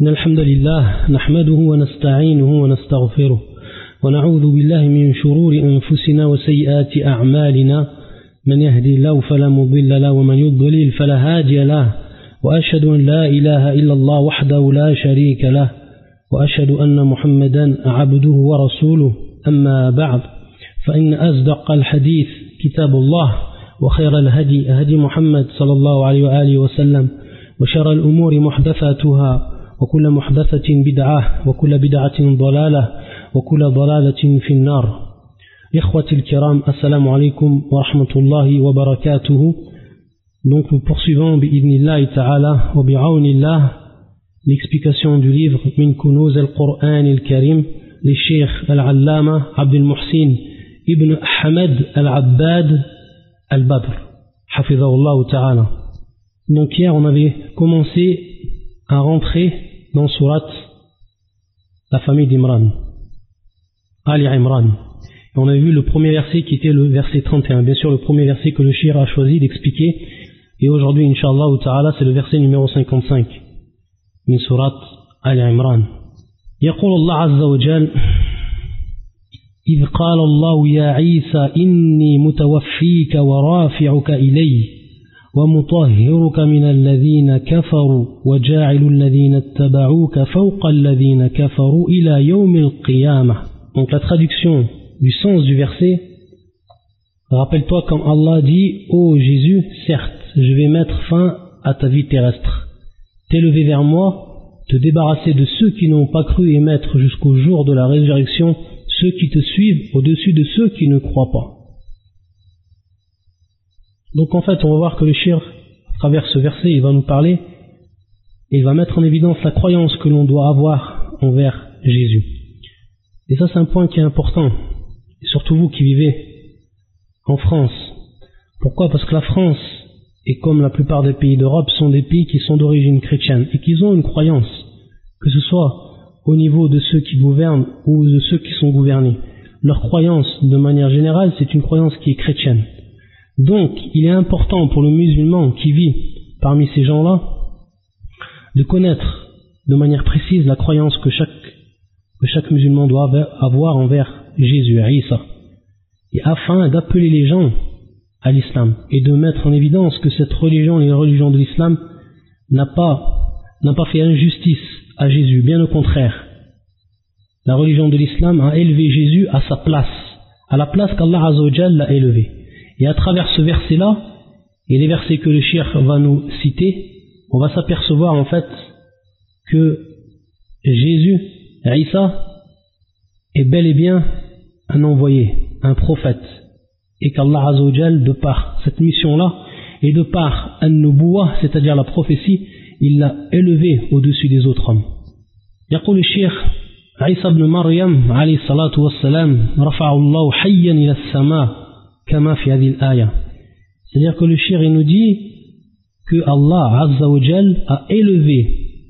إن الحمد لله نحمده ونستعينه ونستغفره ونعوذ بالله من شرور أنفسنا وسيئات أعمالنا من يهدي الله فلا مضل له ومن يضلل فلا هادي له وأشهد أن لا إله إلا الله وحده لا شريك له وأشهد أن محمدا عبده ورسوله أما بعد فإن أصدق الحديث كتاب الله وخير الهدي هدي محمد صلى الله عليه وآله وسلم وشر الأمور محدثاتها وكل محدثة بدعة وكل بدعة ضلالة وكل ضلالة في النار. إخوتي الكرام, assalamu alaikum wa rahmatullahi wa barakatuhu. Donc nous poursuivons bi'idnillahi ta'ala wa bi'awnillah l'explication du livre Min Kunuz al-Qur'an al-Karim les Cheikh al-Allama Abdul Muhsin ibn Ahmad al-Abbad al-Badr hafidhahullah ta'ala. Donc hier on avait commencé à rentrer dans Surat la famille d'Imran, Ali Imran. Et on a vu le premier verset qui était le verset 31, bien sûr le premier verset que le Cheikh a choisi d'expliquer. Et aujourd'hui, Inch'Allah ta'ala, c'est le verset numéro 55 من سورة آل عمران. يقول الله عز وجل: إذ قال الله يا عيسى إني متوفيك ورافعك إلي ومطهرك من الذين كفروا وجاعل الذين اتبعوك فوق الذين كفروا إلى يوم القيامة. Donc la traduction du sens du verset: rappelle-toi quand Allah dit: ô Jésus, certes, je vais mettre fin à ta vie terrestre, t'élever vers moi, te débarrasser de ceux qui n'ont pas cru et mettre jusqu'au jour de la résurrection ceux qui te suivent au-dessus de ceux qui ne croient pas. Donc en fait on va voir que le Cheikh, à travers ce verset, il va nous parler et il va mettre en évidence la croyance que l'on doit avoir envers Jésus. Et ça c'est un point qui est important, et surtout vous qui vivez en France. Pourquoi? Parce que la France, et comme la plupart des pays d'Europe, sont des pays qui sont d'origine chrétienne et qui ont une croyance, que ce soit au niveau de ceux qui gouvernent ou de ceux qui sont gouvernés. Leur croyance, de manière générale, c'est une croyance qui est chrétienne. Donc, il est important pour le musulman qui vit parmi ces gens-là de connaître de manière précise la croyance que chaque musulman doit avoir envers Jésus, Isa, et afin d'appeler les gens à l'islam et de mettre en évidence que cette religion, les religions de l'islam, n'a pas fait injustice à Jésus, bien au contraire. La religion de l'islam a élevé Jésus à sa place, à la place qu'Allah Azza wa Jal l'a élevé. Et à travers ce verset-là, et les versets que le Cheikh va nous citer, on va s'apercevoir en fait que Jésus, Isa, est bel et bien un envoyé, un prophète, et qu'Allah Azza wa Jal, de par cette mission-là, et de par an-nubuwah, c'est-à-dire la prophétie, il l'a élevé au-dessus des autres hommes. يقول الشيخ عيسى بن مريم عليه الصلاة والسلام رفع الله حيا إلى السماء كما في هذه الآية. C'est-à-dire que le Cheikh nous dit que Allah Azza wa Jal a élevé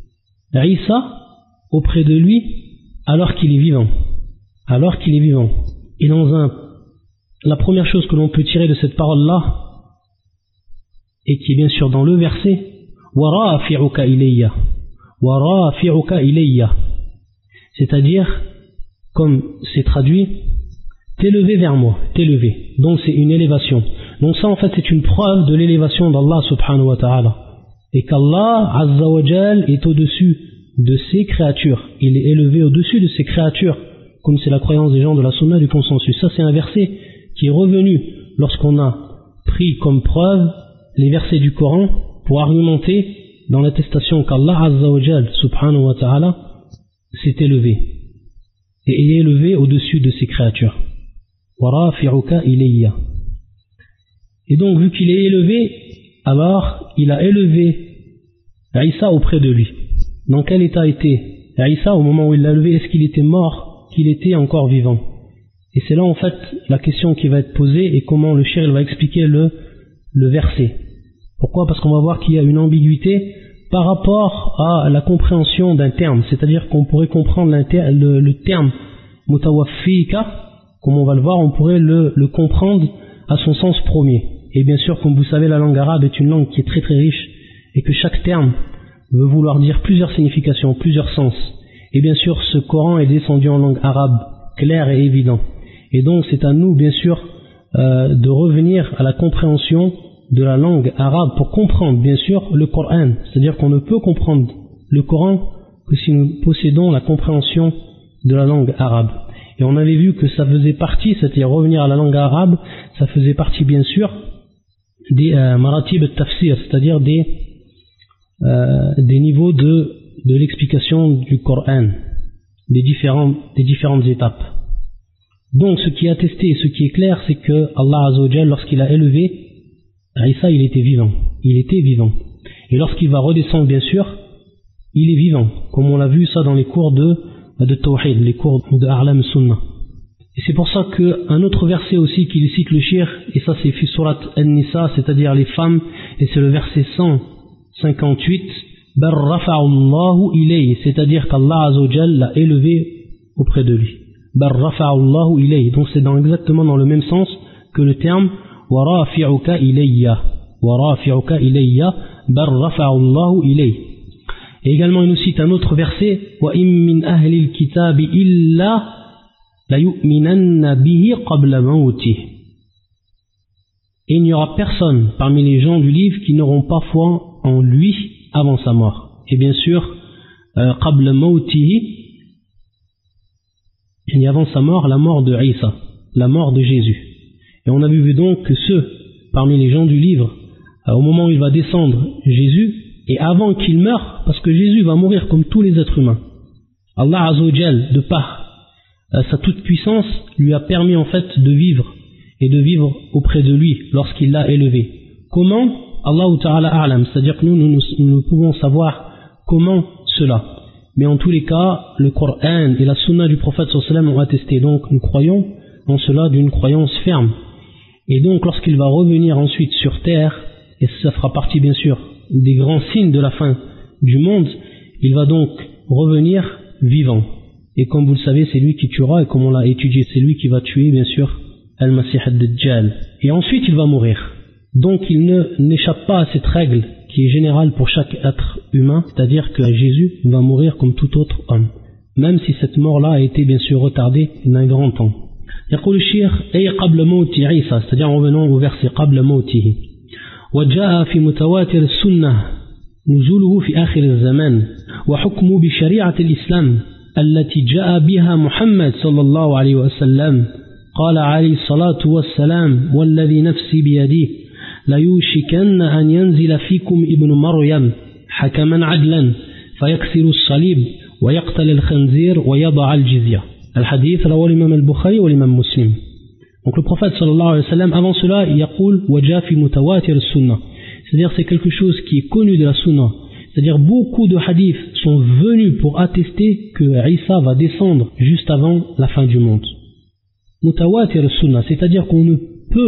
Isa auprès de lui alors qu'il est vivant. Alors qu'il est vivant. Et la première chose que l'on peut tirer de cette parole-là, et qui est bien sûr dans le verset, وَرَافِعُكَ إِلَيَّ وَرَافِعُكَ إِلَيَّ, c'est-à-dire, comme c'est traduit, t'élever vers moi, t'élever. Donc c'est une élévation. Donc ça en fait c'est une preuve de l'élévation d'Allah subhanahu wa ta'ala. Et qu'Allah Azza wa Jal est au-dessus de ses créatures. Il est élevé au-dessus de ses créatures, comme c'est la croyance des gens de la sunna du consensus. Ça c'est un verset qui est revenu lorsqu'on a pris comme preuve les versets du Coran pour argumenter dans l'attestation qu'Allah Azza wa Jal subhanahu wa ta'ala s'est élevé et est élevé au-dessus de ses créatures. وَرَافِعُكَ إِلَيَّ. Et donc vu qu'il est élevé, alors il a élevé Isa auprès de lui. Dans quel état était Isa au moment où il l'a élevé? Est-ce qu'il était mort, qu'il était encore vivant? Et c'est là en fait la question qui va être posée et comment le Cheikh va expliquer le verset. Pourquoi? Parce qu'on va voir qu'il y a une ambiguïté par rapport à la compréhension d'un terme, c'est-à-dire qu'on pourrait comprendre le terme mutawaffika, comme on va le voir, on pourrait le comprendre à son sens premier. Et bien sûr, comme vous savez, la langue arabe est une langue qui est très très riche et que chaque terme veut vouloir dire plusieurs significations, plusieurs sens. Et bien sûr, ce Coran est descendu en langue arabe, clair et évident. Et donc, c'est à nous, bien sûr, de revenir à la compréhension de la langue arabe pour comprendre, bien sûr, le Coran. C'est-à-dire qu'on ne peut comprendre le Coran que si nous possédons la compréhension de la langue arabe. Et on avait vu que ça faisait partie, c'est-à-dire revenir à la langue arabe, ça faisait partie, bien sûr, des maratib al-tafsir, c'est-à-dire des niveaux de l'explication du Coran, des différentes étapes. Donc ce qui est attesté, ce qui est clair, c'est que Allah Azza wa Jalla, lorsqu'il a élevé Isa, il était vivant. Et lorsqu'il va redescendre, bien sûr, il est vivant, comme on l'a vu ça dans les cours de Tawhid, les cours de A'lam Sunnah. Et c'est pour ça qu'un autre verset aussi qu'il cite le shir, et ça c'est fi surat An-Nisa, c'est-à-dire les femmes, et c'est le verset 158, Bar rafa'allahu ilayhi, c'est-à-dire qu'Allah Azza wa Jalla l'a élevé auprès de lui. Bar rafa'allahu ilayhi, donc c'est exactement dans le même sens que le terme wa rafi'uka ilayya, bar rafa'allahu ilayhi. Et également il nous cite un autre verset, wa im min ahli al-kitabi illa la yu'minanna bihi qabla mawtih. Et il n'y aura personne parmi les gens du livre qui n'auront pas foi en lui avant sa mort. Et bien sûr, qabla mawtihi, il y a avant sa mort la mort de Isa, la mort de Jésus. Et on a vu donc que ceux parmi les gens du livre, au moment où il va descendre Jésus, et avant qu'il meure, parce que Jésus va mourir comme tous les êtres humains, Allah Azza wa Jalla, de par sa toute puissance, lui a permis en fait de vivre, et de vivre auprès de lui lorsqu'il l'a élevé. Comment? Allah Ta'ala A'lam, c'est-à-dire que nous pouvons savoir comment cela. Mais en tous les cas, le Coran et la Sunna du prophète sallallahu alayhi wa sallam ont attesté. Donc nous croyons en cela d'une croyance ferme. Et donc lorsqu'il va revenir ensuite sur terre, et ça fera partie bien sûr des grands signes de la fin du monde, il va donc revenir vivant. Et comme vous le savez, c'est lui qui tuera, et comme on l'a étudié, c'est lui qui va tuer bien sûr Al-Masih ad-Dajjal. Et ensuite il va mourir. Donc il n'échappe pas à cette règle qui est générale pour chaque être humain, c'est-à-dire que Jésus va mourir comme tout autre homme, même si cette mort-là a été bien sûr retardée d'un grand temps. يقول الشيخ أي قبل موت عيسى, c'est-à-dire en revenant au verset قبل موته. وجاء في متواتر السنة نزوله في آخر الزمان وحكمه بشريعة الإسلام التي جاء بها محمد صلى الله عليه وسلم قال عليه الصلاة والسلام والذي نفسي بيده ليوشكن أن ينزل فيكم ابن مريم حكما عدلا فيكسر الصليب ويقتل الخنزير ويضع الجزية. الحديث رواه الإمام البخاري والإمام مسلم. Donc le prophète sallallahu alayhi wa sallam, avant cela, il yaqul waja fi mutawatir as-sunnah, c'est-à-dire c'est quelque chose qui est connu de la sunna, c'est-à-dire beaucoup de hadiths sont venus pour attester que Isa va descendre juste avant la fin du monde. Mutawatir as-sunnah, c'est-à-dire qu'on ne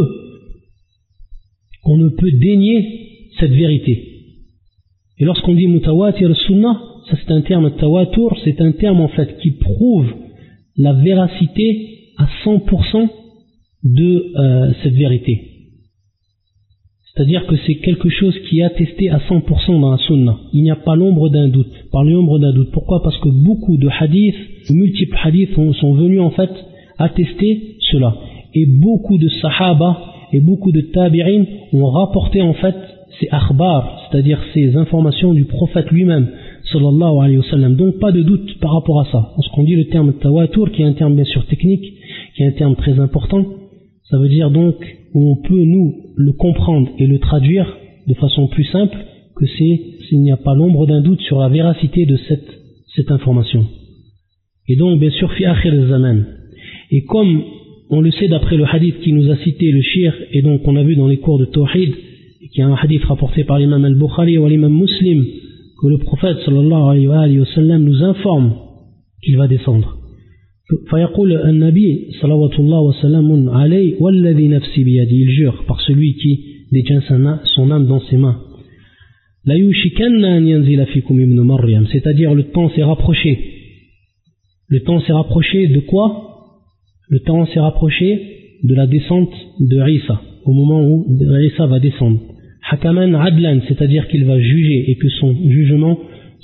peut dénier cette vérité. Et lorsqu'on dit mutawatir as-sunnah, ça c'est un terme tawatur, c'est un terme en fait qui prouve la véracité à 100% de cette vérité. C'est-à-dire que c'est quelque chose qui est attesté à 100% dans la sunna. Il n'y a pas l'ombre d'un doute. Par l'ombre d'un doute. Pourquoi? Parce que beaucoup de hadiths, de multiples hadiths sont venus en fait attester cela. Et beaucoup de sahaba et beaucoup de tabi'in ont rapporté en fait ces akhbar, c'est-à-dire ces informations du prophète lui-même, sallallahu alayhi wa sallam. Donc pas de doute par rapport à ça. Lorsqu'on dit le terme tawatur, qui est un terme bien sûr technique, qui est un terme très important, ça veut dire donc où on peut nous le comprendre et le traduire de façon plus simple, que s'il n'y a pas l'ombre d'un doute sur la véracité de cette information. Et donc bien sûr fi akhir al-zaman. Et comme on le sait d'après le hadith qui nous a cité le shir, et donc on a vu dans les cours de Tawhid, qui est un hadith rapporté par l'imam al-Bukhari ou l'imam Muslim, que le prophète sallallahu alayhi wa sallam nous informe qu'il va descendre. فيقول النبي صلوات الله وسلام عليه والذي نفسي بيده, il jure par celui qui détient son âme dans ses mains, لا يوشكن أن ينزل فيكم ابن مريم, c'est-à-dire le temps s'est rapproché. Le temps s'est rapproché de quoi? Le temps s'est rapproché de la descente de Isa, au moment où Isa va descendre. Hakaman adlan, c'est-à-dire qu'il va juger et que son jugement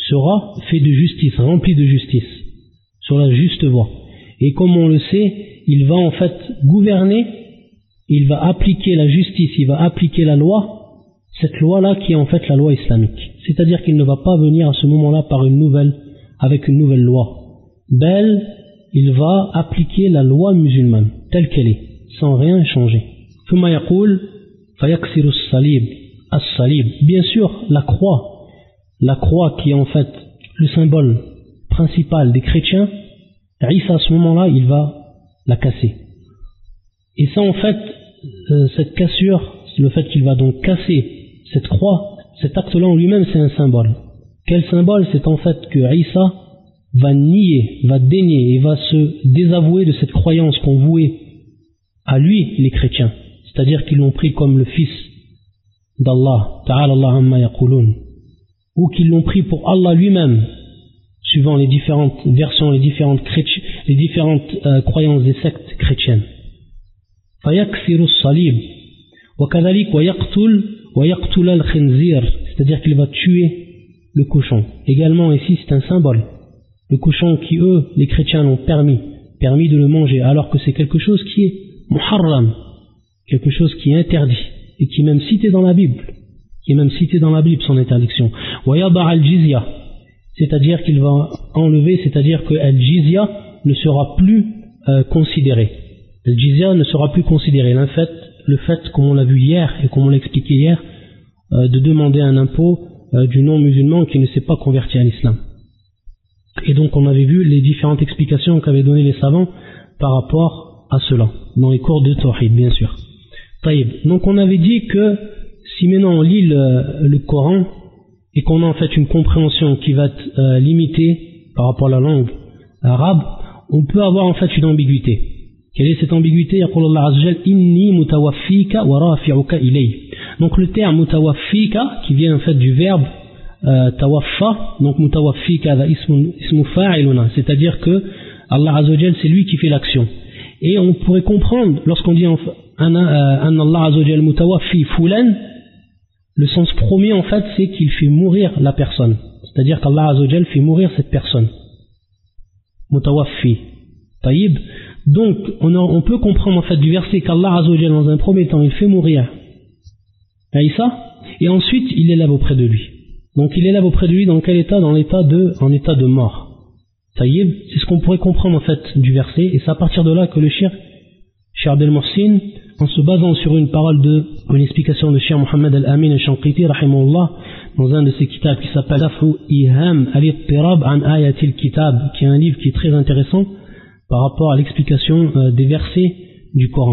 sera fait de justice, rempli de justice, sur la juste voie. Et comme on le sait, il va en fait gouverner, il va appliquer la justice, il va appliquer la loi, cette loi-là qui est en fait la loi islamique. C'est-à-dire qu'il ne va pas venir à ce moment-là avec une nouvelle loi. Bel, il va appliquer la loi musulmane, telle qu'elle est, sans rien changer. ثم يقول فيكسر الصليب الصليب. Bien sûr, la croix qui est en fait le symbole principal des chrétiens, Isa à ce moment-là, il va la casser. Et ça en fait, cette cassure, le fait qu'il va donc casser cette croix, cet acte-là en lui-même, c'est un symbole. Quel symbole? C'est en fait que Isa va nier, va dénier et va se désavouer de cette croyance qu'on vouait à lui, les chrétiens. C'est-à-dire qu'ils l'ont pris comme le fils d'Allah, ta'ala Allah amma yaqulun, ou qu'ils l'ont pris pour Allah lui-même, suivant les différentes versions, les différentes croyances des sectes chrétiennes. فَيَكْسِرُ الصَّلِيبِ وَكَذَلِكَ وَيَقْتُلَ الْخِنْزِيرِ, c'est-à-dire qu'il va tuer le cochon. Également ici c'est un symbole. Le cochon qui eux, les chrétiens l'ont permis de le manger, alors que c'est quelque chose qui est muharram, quelque chose qui est interdit, et qui est même cité dans la Bible, son interdiction. وَيَضَعَ الْجِزْيَةِ, c'est-à-dire qu'il va enlever, c'est-à-dire que al-jizya ne sera plus considéré. Le jizya ne sera plus considéré. Le fait, comme on l'a vu hier et comme on l'a expliqué hier, de demander un impôt du non-musulman qui ne s'est pas converti à l'islam. Et donc on avait vu les différentes explications qu'avaient données les savants par rapport à cela, dans les cours de Tawhid bien sûr. Taïb. Donc on avait dit que si maintenant on lit le Coran et qu'on a en fait une compréhension qui va être limitée par rapport à la langue arabe, on peut avoir en fait une ambiguïté. Quelle est cette ambiguïté? يقول الله عز وجل إني متوفيك ورافعك إلي. Donc le terme mutawaffika qui vient en fait du verbe tawaffa, donc mutawaffika ismu fa'iluna, c'est-à-dire que Allah Azza wa Jal c'est lui qui fait l'action. Et on pourrait comprendre lorsqu'on dit anna Allah Azza wa Jal mutawaffi fulan, le sens premier en fait c'est qu'il fait mourir la personne, c'est-à-dire qu'Allah Azza wa Jal fait mourir cette personne. Mutawaffi. Taïb. Donc on peut comprendre en fait du verset qu'Allah Azza wa Jal dans un premier temps il fait mourir Isa et ensuite il l'élève auprès de lui. Donc il élève auprès de lui dans quel état? En état de mort. Taïb, c'est ce qu'on pourrait comprendre en fait du verset, et c'est à partir de là que le Cheikh Abdel Mohsin, en se basant sur une explication de Cheikh Mohammed Al-Amin Al-Shanqiti rahimahullah, dans un de ses kitabs qui s'appelle Daf'u Iham Al-Ittirab an Ayatil Kitab, qui est un livre qui est très intéressant par rapport à l'explication des versets du Coran.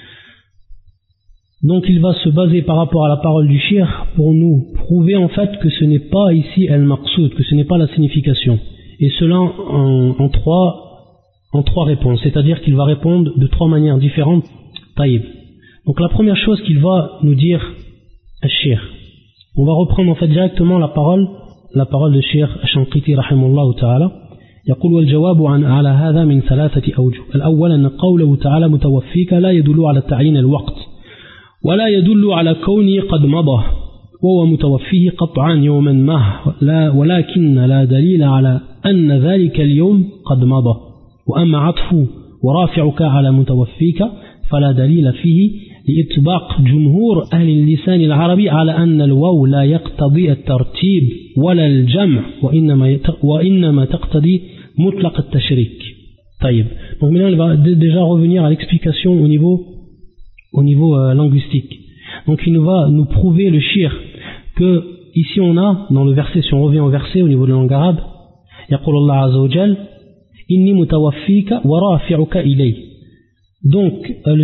Donc il va se baser par rapport à la parole du Cheikh pour nous prouver en fait que ce n'est pas ici al-maqsoud, que ce n'est pas la signification. Et cela en trois réponses, c'est-à-dire qu'il va répondre de trois manières différentes. Taïb. Donc la première chose qu'il va nous dire al-Cheikh, on va reprendre en fait directement la parole de Cheikh Shanqiti rahimahullah ta'ala. يقول والجواب على هذا من ثلاثة أوجه. الأول أن قوله تعالى متوفيك لا يدل على تعيين الوقت ولا يدل على كونه قد مضى وهو متوفيه قطعا يوما ما، ولكن لا دليل على أن ذلك اليوم قد مضى. وأما عطف ورافعك على متوفيك فلا دليل فيه لإطباق جمهور أهل اللسان العربي على أن الواو لا يقتضي الترتيب ولا الجمع وإنما تقتضي مطلق التشريك. طيب. Donc maintenant il va déjà revenir à l'explication au niveau linguistique. Donc il va nous prouver le shir que ici on a dans le verset, si on revient au verset au niveau de la langue arabe, يقول الله عز وجل إني متوفيك ورافعك إلي. Donc le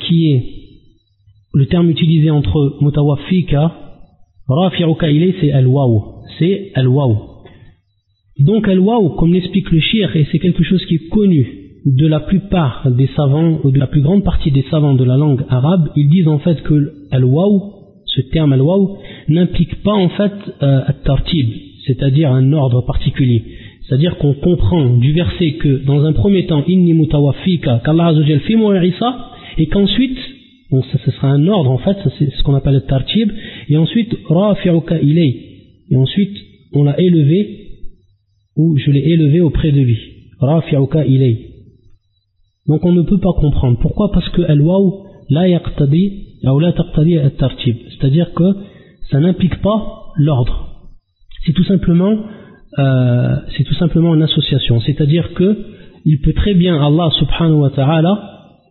terme utilisé entre mutawaffika, rafi'uka ilay, c'est al-waw. Donc al-waw, comme l'explique le shir, et c'est quelque chose qui est connu de la plupart des savants, ou de la plus grande partie des savants de la langue arabe, ils disent en fait que al-waw, ce terme al-waw, n'implique pas en fait at-tartib, c'est-à-dire un ordre particulier. C'est-à-dire qu'on comprend du verset que dans un premier temps, inni mutawaffika, qu'Allah Azza wa Jal fait mourir Isa, et qu'ensuite, bon, ça ce sera un ordre en fait, ça, c'est ce qu'on appelle le tartib, et ensuite rafi'uka ilay, et ensuite on l'a élevé ou je l'ai élevé auprès de lui. Rafi'uka ilay. Donc on ne peut pas comprendre. Pourquoi? Parce que al-waw la yaqtadi ou la taqtadi at-tartib. C'est-à-dire que ça n'implique pas l'ordre. C'est tout simplement une association. C'est-à-dire que il peut très bien Allah subhanahu wa ta'ala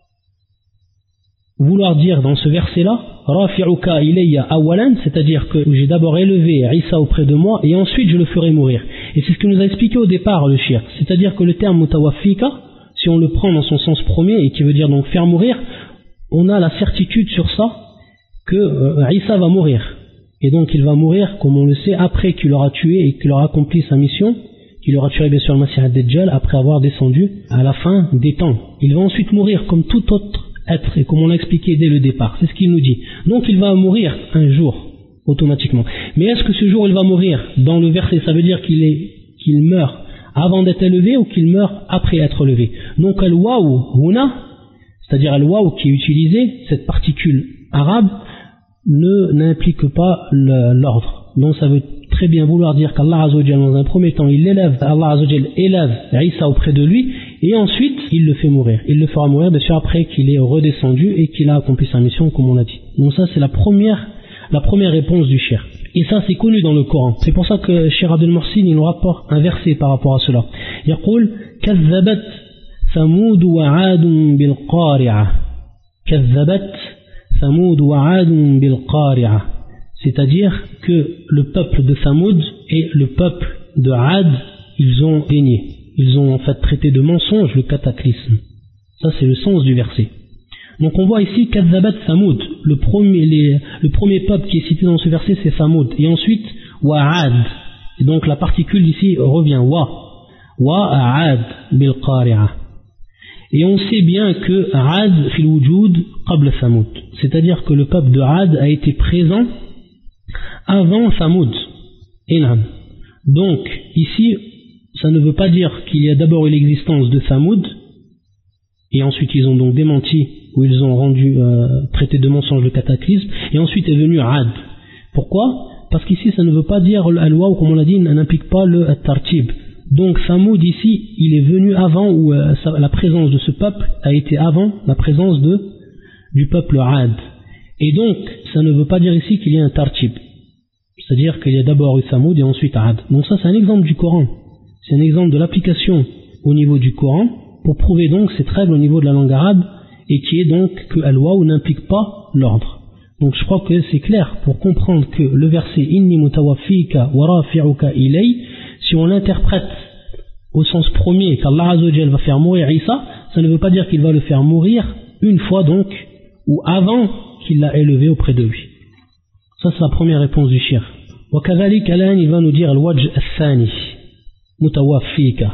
vouloir dire dans ce verset-là Rafi'uka ilayya awalan, c'est-à-dire que j'ai d'abord élevé Isa auprès de moi et ensuite je le ferai mourir. Et c'est ce que nous a expliqué au départ le shirk. C'est-à-dire que le terme mutawaffika, si on le prend dans son sens premier et qui veut dire donc faire mourir, on a la certitude sur ça que Isa va mourir. Et donc il va mourir, comme on le sait, après qu'il aura tué et qu'il aura accompli sa mission, qu'il aura tué bien sûr le Masih ad-Dajjal après avoir descendu à la fin des temps. Il va ensuite mourir comme tout autre être, et comme on l'a expliqué dès le départ, c'est ce qu'il nous dit. Donc il va mourir un jour, automatiquement. Mais est-ce que ce jour il va mourir dans le verset, ça veut dire qu'il meurt avant d'être élevé ou qu'il meurt après être élevé? Donc al-waw huna, c'est-à-dire al-waw qui est utilisé, cette particule arabe, n'implique pas l'ordre. Donc ça veut très bien vouloir dire qu'Allah Azza wa Jalla, dans un premier temps, Allah Azza wa Jalla élève Isa auprès de lui, et ensuite il le fait mourir. Il le fera mourir bien sûr après qu'il est redescendu et qu'il a accompli sa mission, comme on l'a dit. Donc ça c'est la première réponse du shirk. Et ça c'est connu dans le Coran. C'est pour ça que Cheikh Abdel Mohsin il nous rapporte un verset par rapport à cela. Yaqul kazzabat Thamoud wa 'Ad bil qari'ah. Kazzabat Thamoud wa 'Ad bil qari'ah. C'est-à-dire que le peuple de Thamoud et le peuple de 'Ad, ils ont dénié. Ils ont en fait traité de mensonge le cataclysme. Ça c'est le sens du verset. Donc on voit ici Kazzabat Thamoud. Le premier peuple qui est cité dans ce verset c'est Thamoud. Et ensuite Wa'ad. Et donc la particule ici revient Wa'ad bil qari'ah. Et on sait bien que 'Ad fil wujud qabla Thamoud. C'est-à-dire que le peuple de 'Ad a été présent avant Thamoud. Donc ici ça ne veut pas dire qu'il y a d'abord eu l'existence de Thamoud et ensuite ils ont donc démenti ou ils ont traité de mensonge le cataclysme et ensuite est venu 'Ad. Pourquoi? Parce qu'ici ça ne veut pas dire al-waw, comme on l'a dit, n'implique pas le tartib. Donc Thamoud ici il est venu avant, ou la présence de ce peuple a été avant la présence du peuple 'Ad. Et donc ça ne veut pas dire ici qu'il y a un tartib, c'est-à-dire qu'il y a d'abord eu Thamoud et ensuite 'Ad. Donc ça c'est un exemple du Coran, c'est un exemple de l'application au niveau du Coran pour prouver donc cette règle au niveau de la langue arabe, et qui est donc que al-waw n'implique pas l'ordre. Donc je crois que c'est clair pour comprendre que le verset inni mutawaffika wa rafi'uka ilay, si on l'interprète au sens premier qu'Allah Azza wa Jalla va faire mourir Isa, ça ne veut pas dire qu'il va le faire mourir une fois donc, ou avant qu'il l'a élevé auprès de lui. Ça c'est la première réponse du shirk. Wa kadhalik alan, il va nous dire al-wajh al-thani mutawaffika.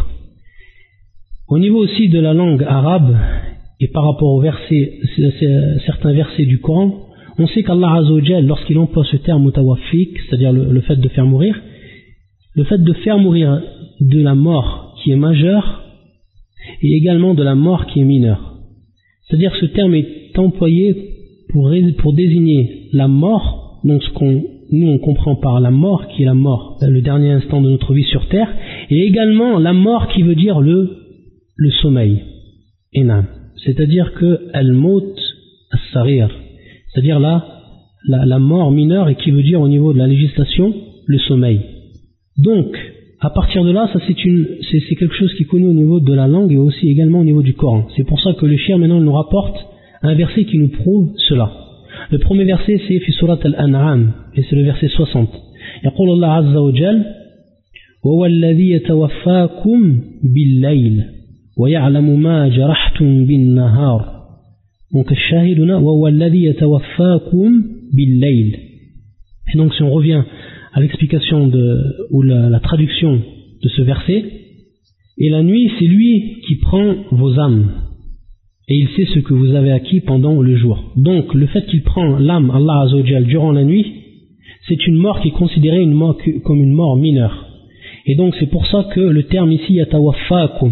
Au niveau aussi de la langue arabe et par rapport aux versets, certains versets du Coran, on sait qu'Allah Azza wa Jalla, lorsqu'il emploie ce terme mutawaffik, c'est-à-dire le fait de faire mourir, le fait de faire mourir de la mort qui est majeure et également de la mort qui est mineure. C'est-à-dire que ce terme est employé pour désigner la mort, donc ce qu'on nous on comprend par la mort, qui est la mort, le dernier instant de notre vie sur terre, et également la mort qui veut dire le sommeil. Enam. C'est-à-dire que al-maut as-saghir, c'est-à-dire la mort mineure, et qui veut dire au niveau de la législation le sommeil. Donc à partir de là, ça c'est quelque chose qui est connu au niveau de la langue et aussi également au niveau du Coran. C'est pour ça que le shir maintenant nous rapporte un verset qui nous prouve cela. Le premier verset c'est fi surat al-An'am et c'est le verset 60. يقول الله عز وجل وهو الذي يتوفاكم بالليل ويعلم ما جرحتم بالنهار. Donc الشاهد هنا وهو الذي يتوفاكم بالليل. Et donc si on revient à l'explication ou la traduction de ce verset, et la nuit c'est lui qui prend vos âmes et il sait ce que vous avez acquis pendant le jour. Donc le fait qu'il prend l'âme Allah Azza wa Jal durant la nuit, c'est une mort qui est considérée comme une mort mineure. Et donc c'est pour ça que le terme ici yatawaffakum,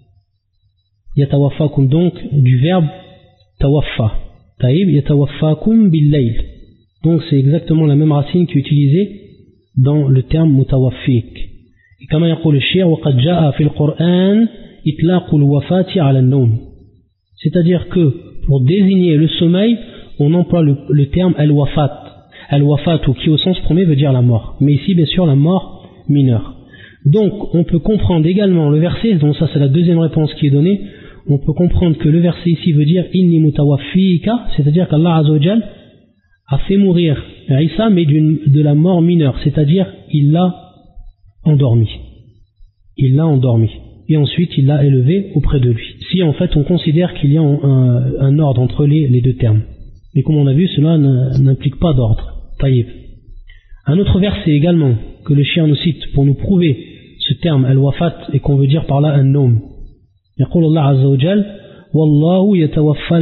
donc du verbe tawaffa, taïb yatawaffakum bil-layl. Donc c'est exactement la même racine qui est utilisée dans le terme mutawaffik. كما يقول الشيخ وقد جاء في القرآن إطلاق الوفاة على النوم. C'est-à-dire que pour désigner le sommeil, on emploie le terme al-wafat. Al-wafat, qui au sens premier veut dire la mort. Mais ici, bien sûr, la mort mineure. Donc, on peut comprendre également le verset, donc ça c'est la deuxième réponse qui est donnée, on peut comprendre que le verset ici veut dire inni mutawaffika, c'est-à-dire qu'Allah Azza wa Jal a fait mourir Isa, mais de la mort mineure, c'est-à-dire il l'a endormi. Il l'a endormi. Et ensuite il l'a élevé auprès de lui. Si en fait on considère qu'il y a un ordre entre les deux termes. Mais comme on a vu, cela n'implique pas d'ordre. Taïb. Un autre verset également que le chien nous cite pour nous prouver ce terme al-wafat et qu'on veut dire par là un nom. يقول الله عز وجل والله يتوفى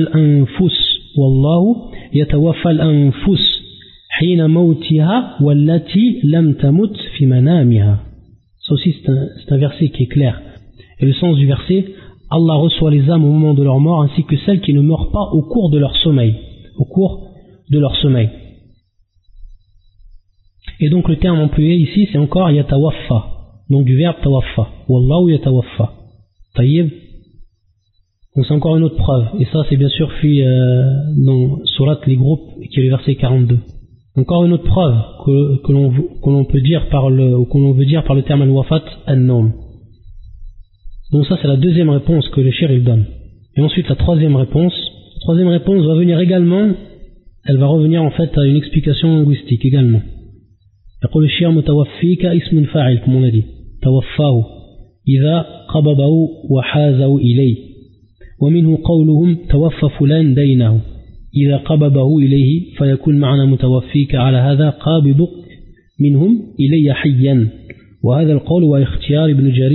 الأنفس حين موتها والتي لم تمت في منامها. Ça aussi c'est un verset qui est clair. Et le sens du verset, Allah reçoit les âmes au moment de leur mort ainsi que celles qui ne meurent pas au cours de leur sommeil. Au cours de leur sommeil. Et donc le terme employé ici c'est encore yatawaffa, donc du verbe tawaffa. Wallahu yatawaffa. Taïb. Donc c'est encore une autre preuve. Et ça c'est bien sûr fait dans Surat les groupes qui est le verset 42. Encore une autre preuve que l'on peut dire que l'on veut dire par le terme al-wafat an-nawm. Donc ça c'est la deuxième réponse que le shir il donne. Et ensuite la troisième réponse. La troisième réponse va venir également, elle va revenir en fait à une explication linguistique également. يقول الشيخ متوفيك اسم فاعل comme on l'a dit توفاه إذا قبضه وحازه إليه ومنه قولهم توفى فلان دينه إذا قبضه إليه فيكون معنى متوفيك على هذا قابض منهم إلي حيا وهذا القول واختيار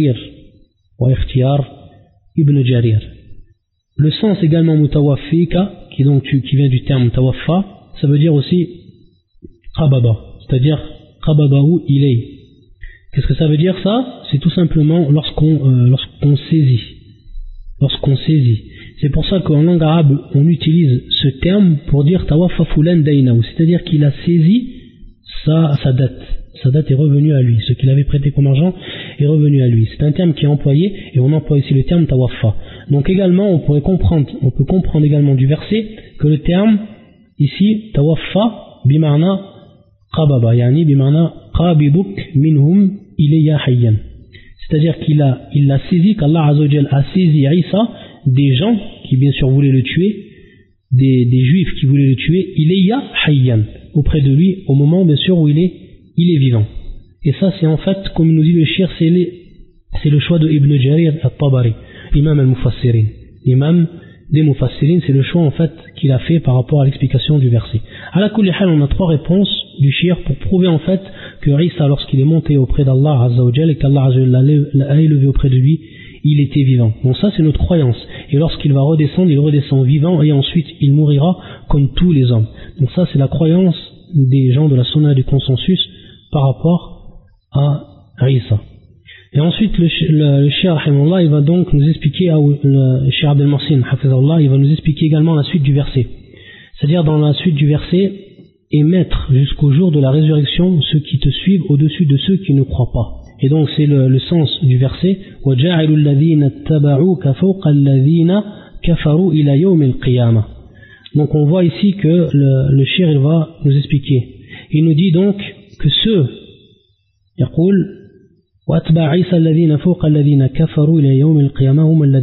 ابن جرير. Le sens également mutawafika qui vient du terme tawaffa, ça veut dire aussi qababa, c'est-à-dire qababahu ilay. Qu'est-ce que ça veut dire ça? C'est tout simplement lorsqu'on saisit. Lorsqu'on saisit. C'est pour ça qu'en langue arabe, on utilise ce terme pour dire tawaffa fulan daynahu, c'est-à-dire qu'il a saisi sa dette. Sa dette est revenue à lui. Ce qu'il avait prêté comme argent est revenu à lui. C'est un terme qui est employé et on emploie ici le terme tawaffa. Donc également, on peut comprendre également du verset que le terme ici tawaffa bima'na qababa, yani bima'na qabiduk minhum ilayya hayyan. C'est-à-dire qu'il a saisi, qu'Allah Azza wa Jal a saisi Isa des gens qui bien sûr voulaient le tuer, des juifs qui voulaient le tuer, ilayya hayyan, auprès de lui au moment bien sûr où il est vivant. Et ça c'est en fait, comme nous dit le shir, c'est le choix de Ibn Jarir al-Tabari, imam al-Mufassirin. Imam des Mufassirin, c'est le choix en fait qu'il a fait par rapport à l'explication du verset. À la kulli hal, on a trois réponses du shir pour prouver en fait que Isa, lorsqu'il est monté auprès d'Allah Azza wa Jal et qu'Allah Azza wa Jal l'a élevé auprès de lui, il était vivant. Donc ça c'est notre croyance. Et lorsqu'il va redescendre, il redescend vivant et ensuite il mourira comme tous les hommes. Donc ça c'est la croyance des gens de la sunna du consensus par rapport à Isa. Et ensuite le Cheikh rahimahullah, il va donc nous expliquer, le Cheikh Abdel Mohsin hafizahullah, il va nous expliquer également la suite du verset. C'est-à-dire dans la suite du verset, et mettre jusqu'au jour de la résurrection ceux qui te suivent au-dessus de ceux qui ne croient pas. Et donc c'est le sens du verset وَجَعَلُوا الَّذِينَ اتَّبَعُوكَ فَوْقَ الَّذِينَ كَفَرُوا إِلَى يَوْمِ الْقِيَامَةِ. Donc on voit ici que le Cheikh il va nous expliquer. Il nous dit donc que ceux يقول وأتبع عيسى الذين فوق الذين كفروا إلى يوم القيامة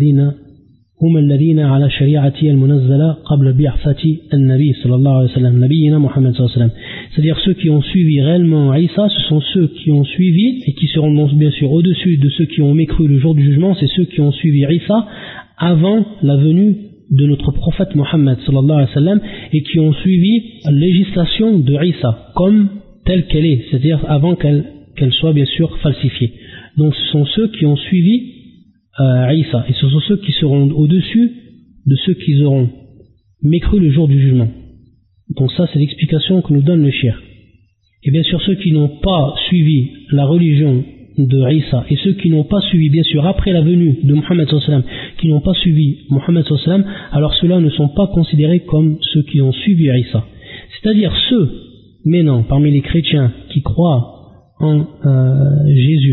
هم الذين على شريعتي المنزلة قبل بعثة النبي صلى الله عليه وسلم نبينا محمد صلى الله عليه وسلم. C'est-à-dire ceux qui ont suivi réellement Isa, ce sont ceux qui ont suivi et qui seront bien sûr au-dessus de ceux qui ont mécru le jour du jugement, c'est ceux qui ont suivi Isa avant la venue de notre prophète Mohammed sallallahu alayhi wa sallam et qui ont suivi la législation de Isa comme telle qu'elle est, c'est-à-dire avant qu'elle soit bien sûr falsifiée. Donc ce sont ceux qui ont suivi Isa et ce sont ceux qui seront au-dessus de ceux qui auront mécru le jour du jugement. Donc ça c'est l'explication que nous donne le Cheikh. Et bien sûr ceux qui n'ont pas suivi la religion de Isa et ceux qui n'ont pas suivi bien sûr après la venue de Mohammed sallallahu alayhi wa sallam, qui n'ont pas suivi Mohammed sallallahu alayhi wa sallam, alors ceux-là ne sont pas considérés comme ceux qui ont suivi Isa. C'est-à-dire ceux, mais non, parmi les chrétiens qui croient en Jésus,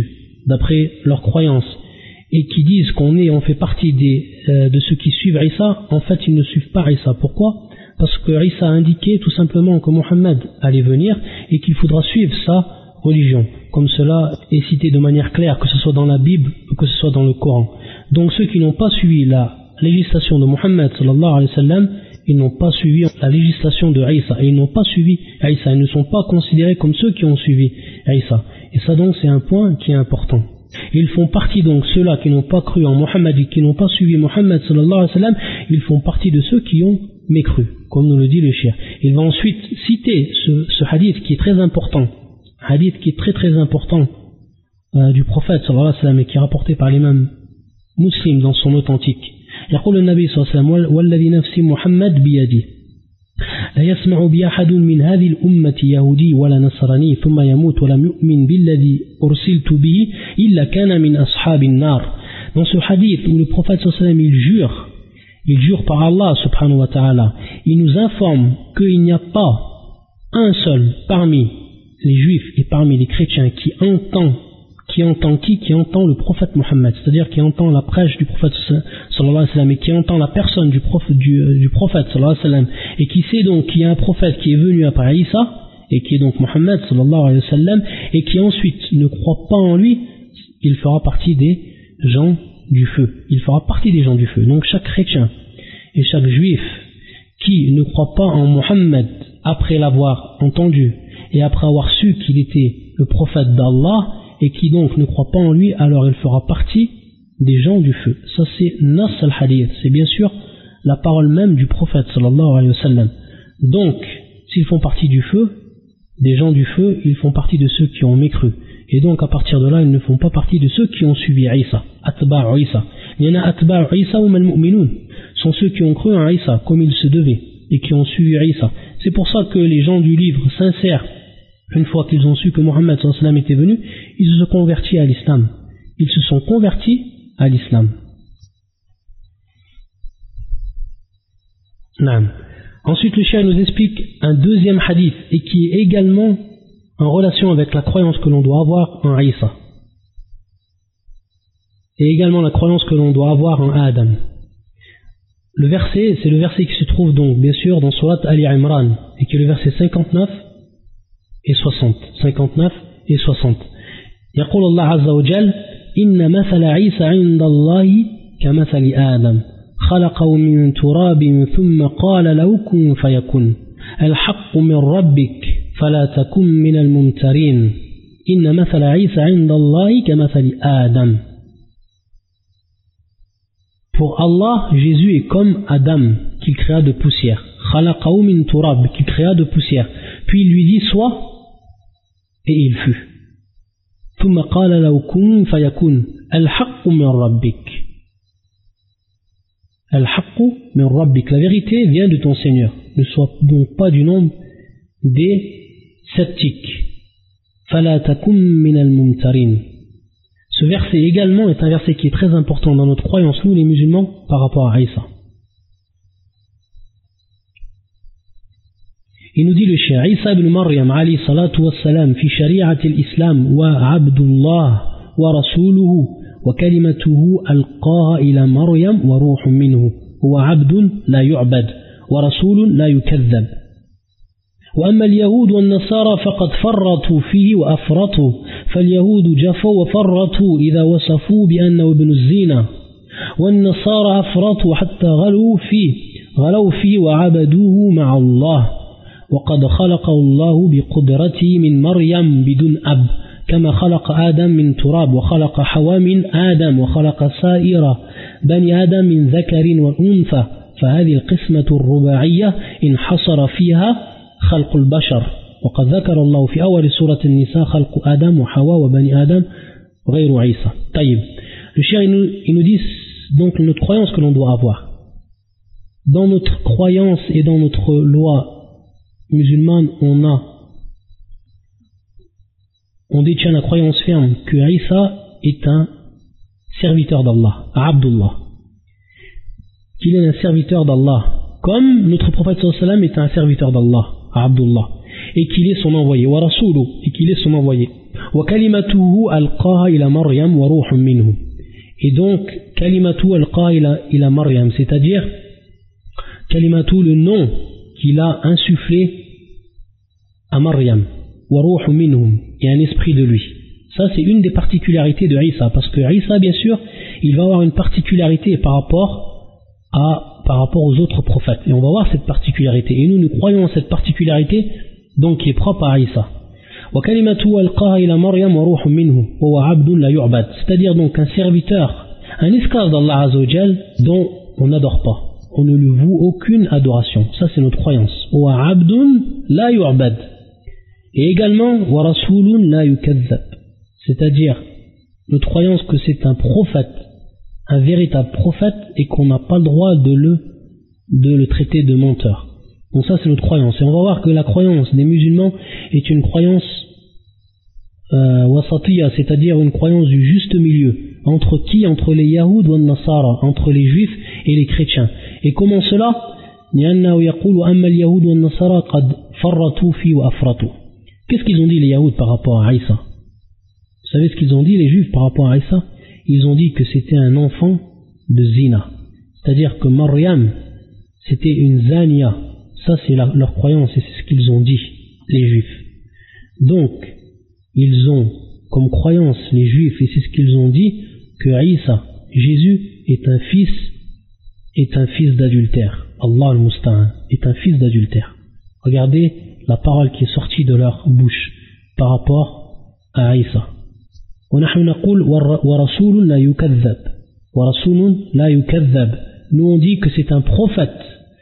d'après leur croyance, et qui disent on fait partie de ceux qui suivent Isa, en fait ils ne suivent pas Isa. Pourquoi? Parce que Isa a indiqué tout simplement que Mohammed allait venir et qu'il faudra suivre sa religion, comme cela est cité de manière claire, que ce soit dans la Bible ou que ce soit dans le Coran. Donc ceux qui n'ont pas suivi la législation de Mohammed sallallahu alayhi wa sallam, ils n'ont pas suivi la législation de Isa, et ils n'ont pas suivi Isa, ils ne sont pas considérés comme ceux qui ont suivi Isa. Et ça donc c'est un point qui est important. Ils font partie donc, ceux-là qui n'ont pas cru en Mohammed et qui n'ont pas suivi Mohammed sallallahu alayhi wa sallam, ils font partie de ceux qui ont mécru, comme nous le dit le cheikh. Il va ensuite citer ce hadith qui est très important, hadith qui est très très important du prophète sallallahu alayhi wa sallam et qui est rapporté par l'imam Muslim dans son authentique. يقول النبي صلى الله عليه وسلم والذي نفس محمد بيده لا يسمع بي أحد من هذه الأمة يهودي ولا نصراني ثم يموت ولم يؤمن بالذي أرسلت به إلا كان من أصحاب النار. Dans ce hadith où le prophète sallallahu alayhi wa sallam il jure par Allah subhanahu wa ta'ala, il nous informe qu'il n'y a pas un seul parmi les juifs et parmi les chrétiens qui entend le prophète Mohammed, c'est-à-dire qui entend la prêche du prophète sallallahu alayhi wa sallam et qui entend la personne du prophète sallallahu alayhi wa sallam et qui sait donc qu'il y a un prophète qui est venu après Isa et qui est donc Mohammed sallallahu alayhi wa sallam et qui ensuite ne croit pas en lui, il fera partie des gens du feu. Il fera partie des gens du feu. Donc chaque chrétien et chaque juif qui ne croit pas en Mohammed après l'avoir entendu et après avoir su qu'il était le prophète d'Allah et qui donc ne croit pas en lui, alors il fera partie des gens du feu. Ça c'est Nas al-Hadith, c'est bien sûr la parole même du prophète sallallahu alayhi wa sallam. Donc, s'ils font partie du feu, des gens du feu, ils font partie de ceux qui ont mécru. Et donc à partir de là, ils ne font pas partie de ceux qui ont suivi Isa, Atba'u Isa. Il y en a Atba'u Isa ou Mal-Mu'minun, sont ceux qui ont cru en Isa comme il se devait et qui ont suivi Isa. C'est pour ça que les gens du livre sincères, une fois qu'ils ont su que Mohammed sallallahu alayhi wa sallam était venu, ils se sont convertis à l'islam. Ils se sont convertis à l'islam. Ensuite, le cheikh nous explique un deuxième hadith et qui est également en relation avec la croyance que l'on doit avoir en Isa et également la croyance que l'on doit avoir en Adam. Le verset, c'est le verset qui se trouve donc bien sûr dans Surat Ali Imran et qui est le verset 59 et 60. 59 et 60. يقول الله عز وجل إن مثل عيسى عند الله كمثل آدم خلقه من تراب ثم قال له كن فيكن الحق من ربك فلا تكن من الممترين إن مثل عيسى عند الله كمثل آدم. Pour Allah, Jésus est comme Adam qu'il créa de poussière. خلقه من تراب qu'il créa de poussière. Puis il lui dit sois et il fut. ثم قال له كن فيكون الحق من ربك. الحق من ربك. La vérité vient de ton Seigneur. Ne sois donc pas du nombre des sceptiques. فلا تكن من الممترين. Ce verset également est un verset qui est très important dans notre croyance, nous les musulmans, par rapport à Isa. Il nous dit le cheikh Isa ibn Maryam alayhi salatu wassalam fi shari'ati al-islam wa abdullah wa rasuluhu wa kalimatuhu alqaha ila Maryam wa ruhun minhu huwa abdun la yu'bad wa rasulun la yukazzab. وأما اليهود والنصارى فقد فرطوا فيه وأفرطوا فاليهود جفوا وفرطوا إذا وصفوا بأنه ابن الزينة والنصارى أفرطوا حتى غلوا فيه وعبدوه مع الله وقد خلقه الله بقدرته من مريم بدون أب كما خلق آدم من تراب وخلق حواء من آدم وخلق سائر بني آدم من ذكر وأنثى فهذه القسمة الرباعية انحصر فيها خلق البشر وقد ذكر الله في أول سورة النساء خلق آدم وحواء وبني آدم غير عيسى. طيب. Le cheikh il nous dit donc notre croyance que l'on doit avoir. Dans notre croyance et dans notre loi musulmane, on détient la croyance ferme que Isa est un serviteur d'Allah, Abdullah, qu'il est un serviteur d'Allah, comme notre prophète sallallahu alayhi wa sallam est un serviteur d'Allah, Abdullah, et qu'il est son envoyé, wa rasuluhu, et qu'il est son envoyé. وَكَلِمَتُهُ أَلْقَاهَا إِلَى مَرْيَمَ وَرُوحٌ مِّنْهُ. Et donc, kalimatu alqa ila Maryam, c'est-à-dire kalimatu, le nom qu'il a insufflé à Maryam, wa ruhun minhum, et un esprit de lui. Ça, c'est une des particularités de Isa, parce que Isa, bien sûr, il va avoir une particularité par rapport aux autres prophètes. Et on va voir cette particularité. Et nous croyons en cette particularité, donc qui est propre à Isa. وَكَلِمَتُهُ أَلْقَاهَا إِلَى مَرْيَمَ وَرُوحٌ مِّنْهُ وَهُوَ عَبْدٌ لَا يُعْبَدُ. C'est-à-dire donc un serviteur, un esclave d'Allah Azza wa Jal dont on n'adore pas. On ne lui voue aucune adoration. Ça, c'est notre croyance. وَهُوَ عَبْدٌ لَا يُعْبَدُ. Et également وَرَسُولٌ لَا يُكَذَّبُ. C'est-à-dire notre croyance que c'est un prophète, un véritable prophète, et qu'on n'a pas le droit de le traiter de menteur. Donc ça, c'est notre croyance. Et on va voir que la croyance des musulmans est une croyance wasatiyya, c'est-à-dire une croyance du juste milieu. Entre qui? Entre les Yahoud ou Nasara, entre les Juifs et les chrétiens. Et comment cela? Qu'est-ce qu'ils ont dit les Yahoud par rapport à Isa? Vous savez ce qu'ils ont dit les Juifs par rapport à Isa? Ils ont dit que c'était un enfant de zina. C'est-à-dire que Maryam, c'était une zania. Ça, c'est leur croyance et c'est ce qu'ils ont dit, les Juifs. Donc, ils ont comme croyance, les Juifs, et c'est ce qu'ils ont dit, que Isa, Jésus, est un fils d'adultère. Allah al-Musta'an est un fils d'adultère. Regardez la parole qui est sortie de leur bouche par rapport à Isa. وَنَحْنُ نَقُولُ وَرَسُولٌ لَا يُكَذَّبُ وَرَسُولٌ لَا يُكَذَّبُ. Nous on dit que c'est un prophète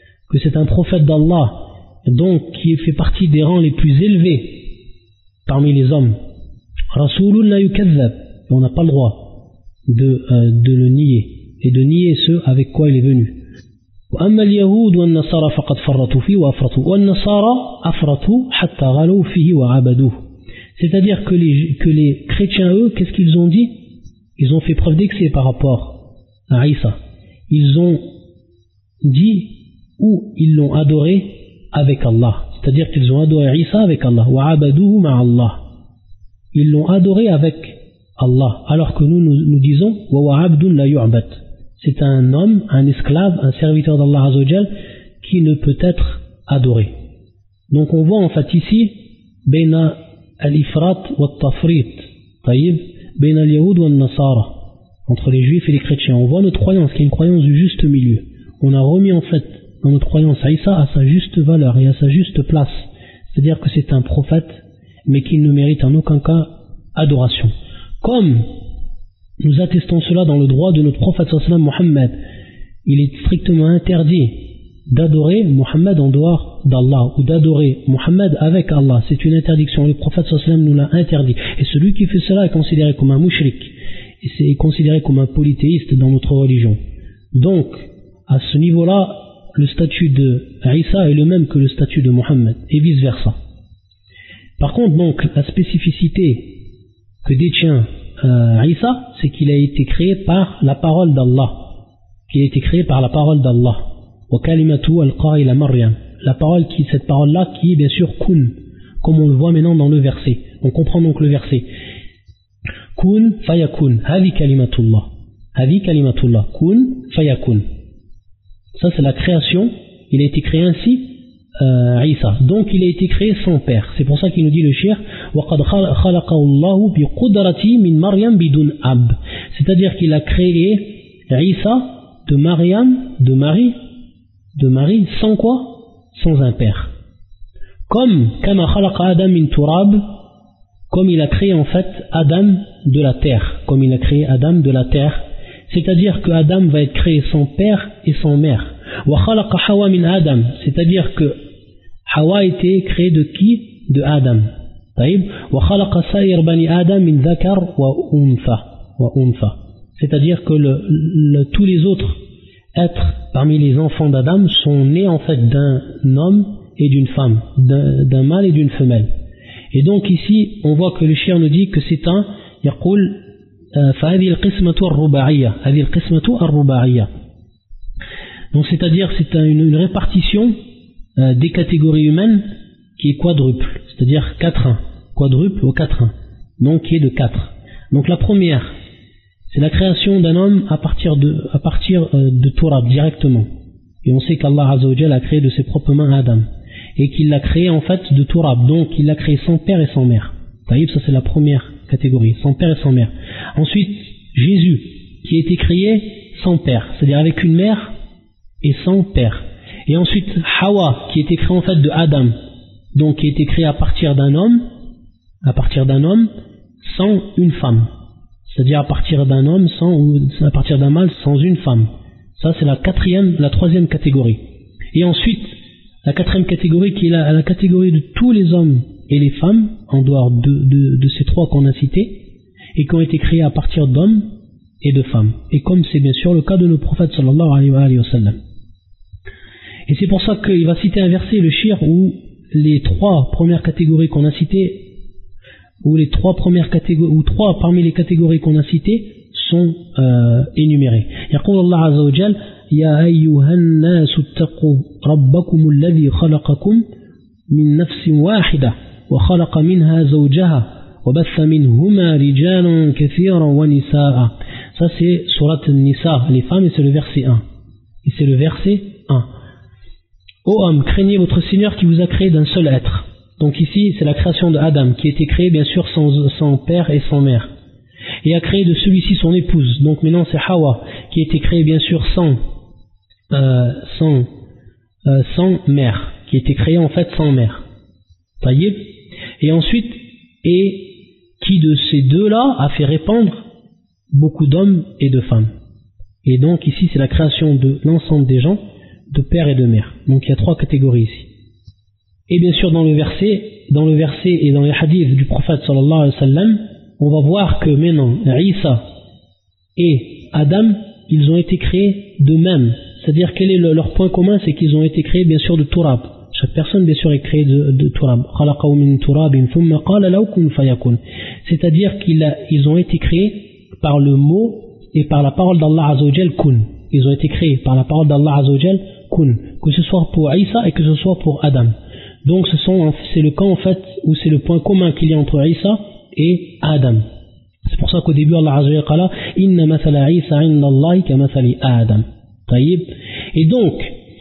d'Allah, donc qui fait partie des rangs les plus élevés parmi les hommes. Rasulun la yukazzab. On n'a pas le droit de le nier et de nier ce avec quoi il est venu. وأما اليهود والنصارى فقد فرطوا فيه وأفرطوا والنصارى أفرطوا حتى غلوا فيه وعبدوه. C'est-à-dire que les chrétiens, eux, qu'est-ce qu'ils ont dit? Ils ont fait preuve d'excès par rapport à Isa. Ils ont dit ou ils l'ont adoré avec Allah, c'est-à-dire qu'ils ont adoré Isa avec Allah, وَعَبَدُوهُ مَعَ اللَّهِ. Ils l'ont adoré avec Allah, alors que nous disons وَهُوَ عَبْدٌ لَا يُعْبَدُ. C'est un homme, un esclave, un serviteur d'Allah Azza wa Jal qui ne peut être adoré. Donc on voit en fait ici بين الإفراط والتفريط طيب بين اليهود والنصارى, entre les juifs et les chrétiens. On voit notre croyance qui est une croyance du juste milieu. On a remis en fait dans notre croyance Isa à sa juste valeur et à sa juste place, c'est-à-dire que c'est un prophète mais qui ne mérite en aucun cas adoration, comme nous attestons cela dans le droit de notre prophète sallallahu Muhammad. Il est strictement interdit d'adorer Muhammad en dehors d'Allah ou d'adorer Muhammad avec Allah. C'est une interdiction, le prophète sallallahu nous l'a interdit, et celui qui fait cela est considéré comme un mushrik et c'est considéré comme un polythéiste dans notre religion. Donc à ce niveau-là, le statut de Isa est le même que le statut de Muhammad, et vice-versa. Par contre, donc, la spécificité que détient Isa, c'est qu'il a été créé par la parole d'Allah. Qu'il a été créé par la parole d'Allah. Wa kalimatu alqa ila Maryam. Cette parole-là qui est bien sûr kun, comme on le voit maintenant dans le verset. On comprend donc le verset. Kun fayakun. Hadi kalimatullah. Hadi kalimatullah. Kun fayakun. Ça c'est la création, il a été créé ainsi, Isa. Donc il a été créé sans père. C'est pour ça qu'il nous dit le shir, وَقَدْ خَلَقَهُ اللَّهُ بِقُدْرَتِهِ مِنْ مَرْيَمْ بِدُونْ أَبٍ. C'est-à-dire qu'il a créé Isa de Marie, sans quoi? Sans un père. Comme كَمَا خَلَقَ آدَمْ مِنْ تُرَابٍ, comme il a créé en fait Adam de la terre. Comme il a créé Adam de la terre. C'est-à-dire que Adam va être créé sans père et sans mère. وَخَلَقَ حَوَى مِنْ Adam, c'est-à-dire que Hawa a été créé de qui? De Adam. وَخَلَقَ سَائِرْ بَنِي آدَمْ مِنْ ذَكَرْ وَأُنْثَى, c'est-à-dire que tous les autres êtres parmi les enfants d'Adam sont nés en fait d'un homme et d'une femme, d'un mâle et d'une femelle. Et donc ici on voit que le shir nous dit que c'est un يقول فهذه القسمة الرباعية, هذه القسمة الرباعية. Donc c'est-à-dire c'est une répartition des catégories humaines qui est quadruple, c'est-à-dire 4-1, quadruple au 4-1. donc qui est de 4. Donc la première, c'est la création d'un homme à partir de Turab directement. Et on sait qu'Allah Azza wa Jal a créé de ses propres mains Adam. Et qu'il l'a créé en fait de Turab, donc il l'a créé sans père et sans mère. Taïb, ça c'est la première catégorie, sans père et sans mère. Ensuite, Jésus, qui a été créé sans père, c'est-à-dire avec une mère et sans père. Et ensuite, Hawa, qui a été créé en fait de Adam, donc qui a été créé à partir d'un homme sans une femme. C'est-à-dire à partir d'un homme ou à partir d'un mâle sans une femme. Ça c'est la troisième catégorie. Et ensuite, la quatrième catégorie qui est la catégorie de tous les hommes et les femmes, en dehors de ces trois qu'on a cités, et qui ont été créés à partir d'hommes et de femmes. Et comme c'est bien sûr le cas de nos prophètes sallallahu alayhi wa sallam. Et c'est pour ça qu'il va citer un verset, le shir, où les trois premières catégories qu'on a citées, ou trois parmi les catégories qu'on a citées sont énumérées. يقول الله عز وجل يا أيها الناس اتقوا ربكم الذي خلقكم من نفس واحدة وخلق منها زوجها وبث منهما رجالا كثيرا ونساء. Ça c'est surat An-Nisa, les femmes, et c'est le verset 1. Et c'est le verset 1. Ô homme, craignez votre Seigneur qui vous a créé d'un seul être. Donc ici, c'est la création de Adam, qui a été créé bien sûr sans père et sans mère. Et a créé de celui-ci son épouse. Donc maintenant c'est Hawa, qui a été créé bien sûr sans mère, qui a été créé en fait sans mère. Taïb. Et ensuite, qui de ces deux-là a fait répandre beaucoup d'hommes et de femmes. Et donc ici c'est la création de l'ensemble des gens, de père et de mère. Donc il y a trois catégories ici. Et bien sûr dans le verset et dans les hadiths du prophète sallallahu alayhi wa sallam, on va voir que maintenant Isa et Adam, ils ont été créés de même. C'est-à-dire quel est leur point commun, c'est qu'ils ont été créés bien sûr de Turab. Chaque personne bien sûr est créée de Turab. C'est-à-dire qu'ils ont été créés par le mot et par la parole d'Allah Azza wa Jal kun. Ils ont été créés par la parole d'Allah Azza wa Jal kun, que ce soit pour Isa et que ce soit pour Adam. Donc c'est le cas en fait où c'est le point commun qu'il y a entre Isa et Adam. C'est pour ça qu'au début Allah Azza wa Jalla inna mathala Isa inda Allahi ka mathali Adam. Taïb. Et donc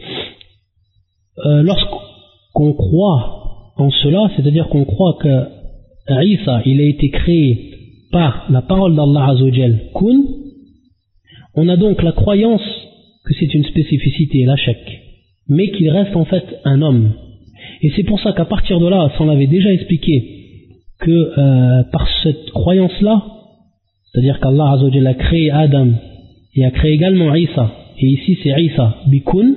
lorsqu'on croit en cela, c'est-à-dire qu'on croit que Isa il a été créé par la parole d'Allah Azza wa Jalla kun, on a donc la croyance que c'est une spécificité, la shak, mais qu'il reste en fait un homme. Et c'est pour ça qu'à partir de là, ça on l'avait déjà expliqué, que par cette croyance-là, c'est-à-dire qu'Allah Azza wa Jalla a créé Adam et a créé également Isa, et ici c'est Isa bikun,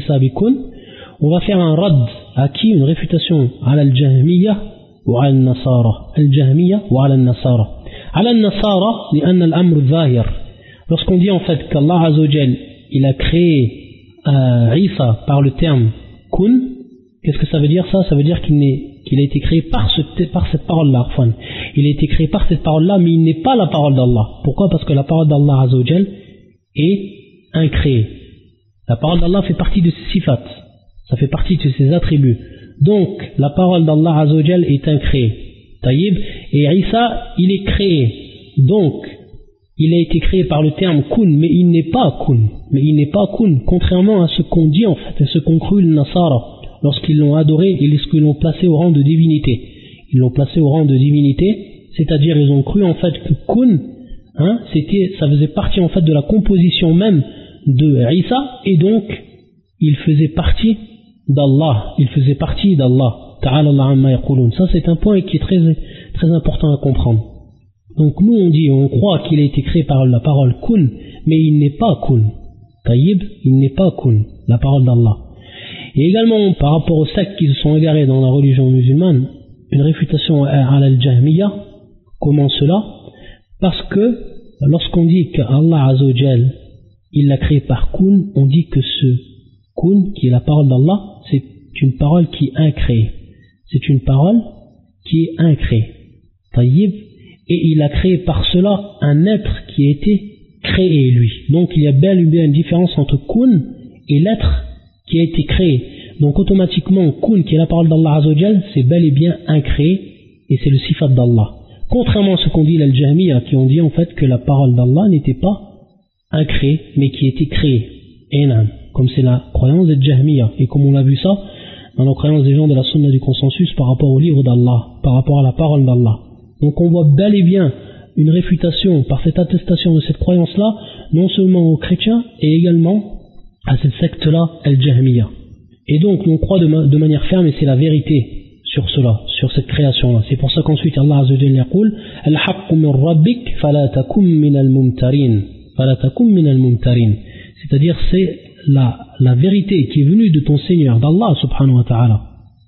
on va faire un rad à qui? Une réfutation à al-Jahmiyya ou à al-Nasara. Al-Jahmiyya ou à al-Nasara. À al-Nasara, لأن الأمر ظاهر. Lorsqu'on dit en fait qu'Allah Azza wa Jalla il a créé Isa par le terme kun, qu'est-ce que ça veut dire ça? Ça veut dire qu'il a été créé par cette parole-là. Il a été créé par cette parole-là, mais il n'est pas la parole d'Allah. Pourquoi? Parce que la parole d'Allah Azza wa Jalla est incréée. La parole d'Allah fait partie de ses sifat, ça fait partie de ses attributs. Donc la parole d'Allah Azza wa Jalla est incréée. Taïb. Et Isa, il est créé. Donc il a été créé par le terme kun, mais il n'est pas kun. Contrairement à ce qu'on dit en fait, à ce qu'ont cru le Nasara lorsqu'ils l'ont adoré et lorsqu'ils l'ont placé au rang de divinité. Ils l'ont placé au rang de divinité, c'est-à-dire ils ont cru en fait que kun, ça faisait partie en fait de la composition même de Isa, et donc il faisait partie d'Allah. Ta'ala Allah amma yaqulun. Ça c'est un point qui est très, très important à comprendre. Donc nous on croit qu'il a été créé par la parole kun, mais il n'est pas kun. Taïb, il n'est pas kun, la parole d'Allah. Et également par rapport aux sectes qui se sont égarés dans la religion musulmane, une réfutation à al-Jahmiyya. Comment cela? Parce que lorsqu'on dit qu'Allah Azza wa Jal il l'a créé par kun, on dit que ce kun qui est la parole d'Allah, c'est une parole qui est incréée. C'est une parole qui est incréée. Taïb. Et il a créé par cela un être qui a été créé lui. Donc il y a bel et bien une différence entre kun et l'être qui a été créé. Donc automatiquement kun qui est la parole d'Allah Azza wa Jal, c'est bel et bien incréé et c'est le sifat d'Allah. Contrairement à ce qu'ont dit l'Al-Jahmiya, qui ont dit en fait que la parole d'Allah n'était pas incréée, mais qui était créée. Et non, comme c'est la croyance des Jahmiya, et comme on l'a vu ça dans la croyance des gens de la Sunna du consensus par rapport au livre d'Allah, par rapport à la parole d'Allah. Donc on voit bel et bien une réfutation par cette attestation de cette croyance-là, non seulement aux chrétiens, et également à cette secte-là, Al-Jahmiya. Et donc on croit de manière ferme, et c'est la vérité sur cela, sur cette création-là. C'est pour ça qu'ensuite Allah Azza wa Jalla yaqul Al-haqqu min rabbik fala takum min al-mumtarin. Fala takum min al-mumtarin. C'est-à-dire c'est la vérité qui est venue de ton Seigneur, d'Allah subhanahu wa ta'ala.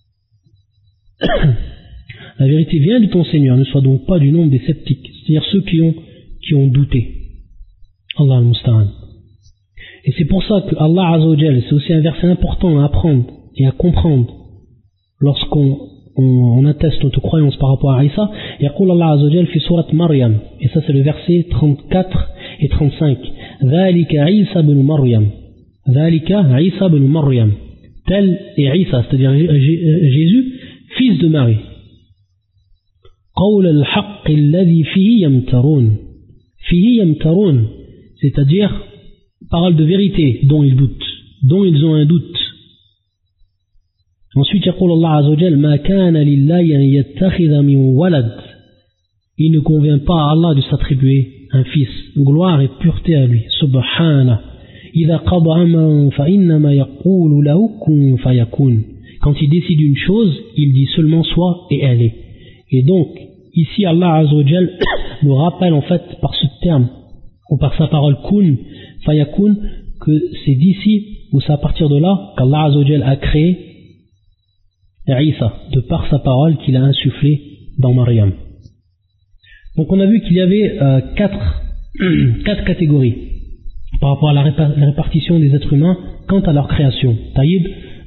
La vérité vient de ton Seigneur, ne sois donc pas du nombre des sceptiques, c'est-à-dire ceux qui ont douté. Allah al-Musta'an. Et c'est pour ça que Allah Azza wa Jalla, c'est aussi un verset important à apprendre et à comprendre lorsqu'on atteste notre croyance par rapport à Isa. Yaqul Allah Azza wa Jalla fi surat Maryam, et ça c'est le verset 34 et 35. Dhalika Isa ibn Maryam. Dhalika Isa ibn Maryam. Tel est Isa, c'est-à-dire Jésus, fils de Marie. Qawl al-haqq alladhi fihi yamtarun. Fihi yamtarun, c'est-à-dire parole de vérité dont ils doutent, dont ils ont un doute. Ensuite, يقول الله عز وجل ما كان لله أن يتخذ من ولد. Il ne convient pas à Allah de s'attribuer un fils. Gloire et pureté à lui. Subhana. إذا قضى أمرا فإنما يقول له كن فيكون. Quand il décide une chose, il dit seulement soit et elle est. Et donc, ici Allah Azza wa Jal nous rappelle en fait par ce terme, ou par sa parole kun, fayakun, que c'est d'ici, ou c'est à partir de là, qu'Allah Azza wa Jal a créé Isa, de par sa parole qu'il a insufflée dans Maryam. Donc on a vu qu'il y avait quatre catégories par rapport à la répartition des êtres humains quant à leur création. Taïb,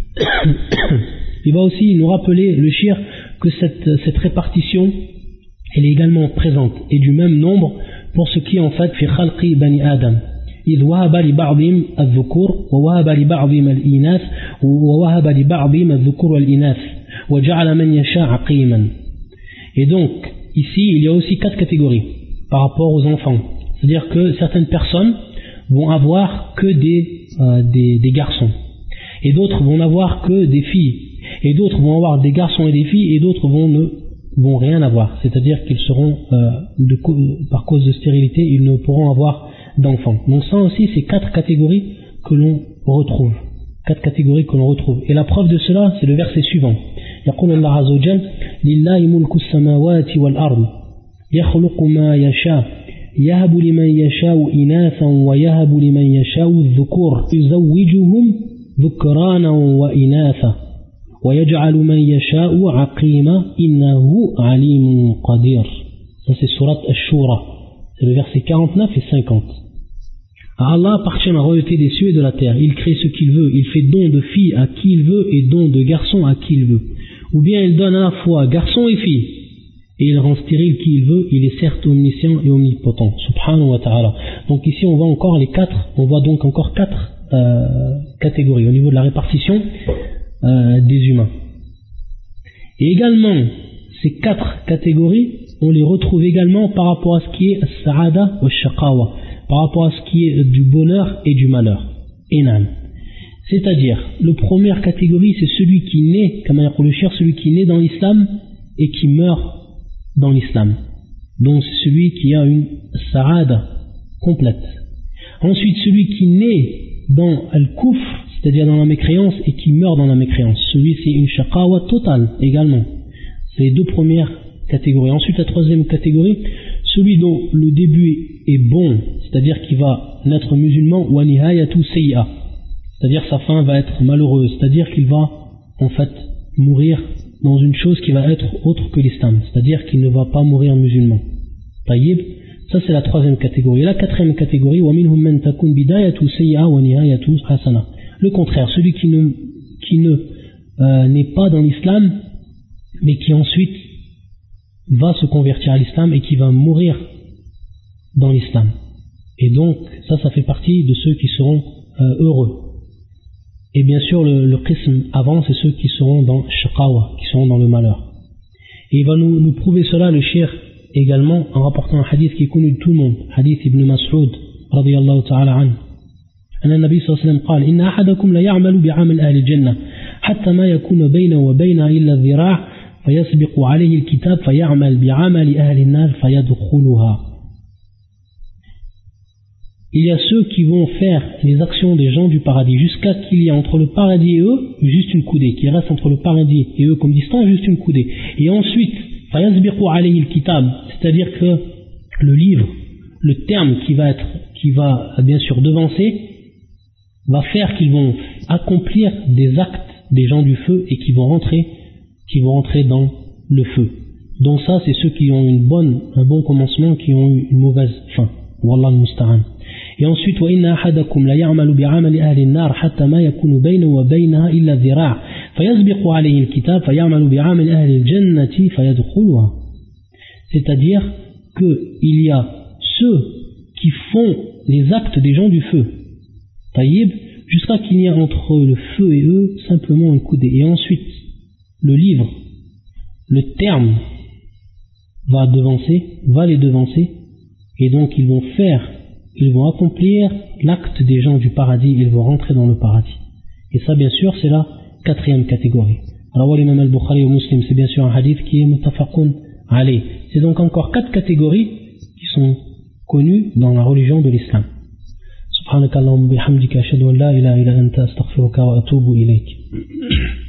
il va aussi nous rappeler, le shir, que cette répartition elle est également présente et du même nombre pour ce qui est en fait fi khalqi bani Adam. إذ وهب لبعضهم الذكور ووهب لبعضهم الإناث ووهب لبعضهم الذكور والإناث وجعل من يشاء عقيما. Et donc ici il y a aussi quatre catégories par rapport aux enfants, c'est-à-dire que certaines personnes vont avoir que des garçons, et d'autres vont n'avoir que des filles, et d'autres vont avoir des garçons et des filles, et d'autres vont rien avoir, c'est-à-dire qu'ils seront par cause de stérilité ils ne pourront avoir d'enfants. Donc ça aussi c'est quatre catégories que l'on retrouve. Et la preuve de cela c'est le verset suivant. يقول الله عز وجل لله ملك السماوات والأرض يخلق ما يشاء يهب لمن يشاء إناثا ويهب لمن يشاء الذكور يزوجهم ذكرانا وإناثا ويجعل من يشاء عقيما إنه عليم قدير. Ça c'est surat Ash-Shura, c'est le verset 49 et 50. À Allah appartient la royauté des cieux et de la terre. Il crée ce qu'il veut, il fait don de filles à qui il veut et don de garçons à qui il veut. Ou bien il donne à la fois garçons et filles, et il rend stérile qui il veut, il est certes omniscient et omnipotent. Subhanahu wa ta'ala. Donc ici on voit donc encore quatre catégories au niveau de la répartition des humains. Et également, ces quatre catégories, on les retrouve également par rapport à ce qui est Sa'ada wa Shaqawa, par rapport à ce qui est du bonheur et du malheur. Enan. C'est-à-dire, la première catégorie, c'est celui qui naît, comme a le cher, celui qui naît dans l'islam et qui meurt dans l'islam. Donc c'est celui qui a une Sa'ada complète. Ensuite, celui qui naît dans Al-Kufr, c'est-à-dire dans la mécréance, et qui meurt dans la mécréance. Celui, c'est une Shaqawa totale également. C'est les deux premières catégories. Ensuite, la troisième catégorie, celui dont le début est bon, c'est-à-dire qu'il va naître musulman, wa nihayatu sayyi'a, c'est-à-dire sa fin va être malheureuse, c'est-à-dire qu'il va en fait mourir dans une chose qui va être autre que l'islam, c'est-à-dire qu'il ne va pas mourir musulman. Taïb, ça c'est la troisième catégorie. Et la quatrième catégorie, wa minhum man takun bidayatu sayyi'a wa nihayatu hasana. Le contraire, celui qui n'est pas dans l'islam, mais qui ensuite va se convertir à l'islam et qui va mourir dans l'islam. Et donc, ça fait partie de ceux qui seront heureux. Et bien sûr, le qism avant, c'est ceux qui seront dans shaqawa, qui seront dans le malheur. Et il va nous prouver cela, le shir, également en rapportant un hadith qui est connu de tout le monde, hadith Ibn Mas'ud radiyallahu ta'ala anhu. أن النبي صلى الله عليه وسلم قال إن أحدكم لا يعمل بعمل أهل الجنة حتى ما يكون بينه وبينها إلا الذراع فيسبق عليه الكتاب فيعمل بعمل أهل النار فيدخلها. Il y a ceux qui vont faire les actions des gens du paradis jusqu'à qu'il y ait entre le paradis et eux juste une coudée, qui reste entre le paradis et eux comme distance juste une coudée. Et ensuite, فيسبق عليه الكتاب, c'est-à-dire que le livre, le terme qui va bien sûr devancer, va faire qu'ils vont accomplir des actes des gens du feu et qui vont rentrer dans le feu. Donc ça, c'est ceux qui ont un bon commencement, qui ont eu une mauvaise fin. Wallah al-musta'an. Et ensuite, وَإِنَّ أَحَدَكُمْ لَيَعْمَلُ بِعَمَلِ أَهْلِ النَّارِ حَتَّى مَا يَكُونُ بَيْنَهُ وَبَيْنَهَا إِلَّا الذِّرَاعُ فَيَسْبِقُ عَلَيْهِ الْكِتَابُ فَيَعْمَلُ بِعَمَلِ أَهْلِ الْجَنَّةِ فَيَدْخُلُهَا. C'est-à-dire qu'il y a ceux qui font les actes des gens du feu, taïb, jusqu'à qu'il y ait entre le feu et eux simplement une coudée. Et ensuite, le livre, le terme va les devancer, et donc ils vont accomplir l'acte des gens du paradis, ils vont rentrer dans le paradis. Et ça, bien sûr, c'est la 4e catégorie. Alors, l'imam al-Bukhari ou Muslim, c'est bien sûr un hadith qui est muttafaqun alayh. C'est donc encore 4 catégories qui sont connues dans la religion de l'islam. سبحانك اللهم وبحمدك أشهد أن لا إله إلا أنت أستغفرك وأتوب إليك.